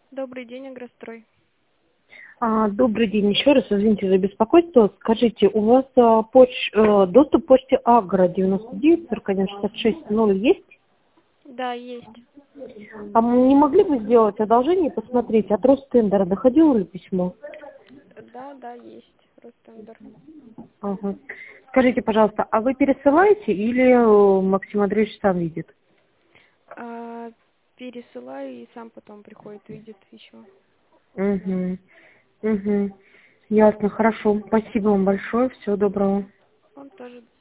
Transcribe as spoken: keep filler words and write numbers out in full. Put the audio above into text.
Добрый день, Агрострой. А, добрый день еще раз, извините за беспокойство. Скажите, у вас а, поч, э, доступ к почте Агро девяносто девять сорок один шестьдесят шесть ноль есть? Да, есть. А мы не могли бы сделать одолжение и посмотреть, от Ростендера доходило ли письмо? Да, да, есть. Ростендер. Ага. Скажите, пожалуйста, а вы пересылаете или э, Максим Андреевич сам видит? А, пересылаю и сам потом приходит, видит еще. Угу. Угу. Ясно, хорошо. Спасибо вам большое. Всего доброго. Он тоже